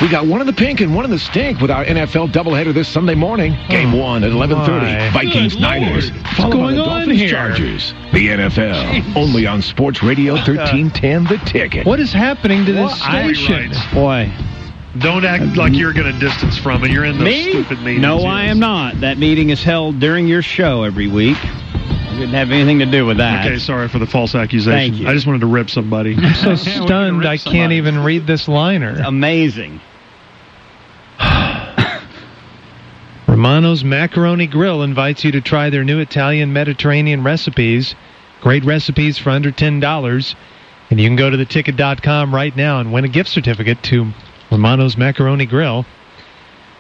We got one in the pink and one in the stink with our NFL doubleheader this Sunday morning. Game 1 at 11:30. Vikings, Niners. What's going on here? Chargers. The NFL. Only on Sports Radio 1310, The Ticket. What is happening to this station? Boy. Don't act like you're going to distance from it. You're in those stupid meetings. No, I am not. That meeting is held during your show every week. I didn't have anything to do with that. Okay, sorry for the false accusation. Thank you. I just wanted to rip somebody. I'm so stunned I can't even read this liner. Amazing. Romano's Macaroni Grill invites you to try their new Italian Mediterranean recipes. Great recipes for under $10. And you can go to theticket.com right now and win a gift certificate to Romano's Macaroni Grill.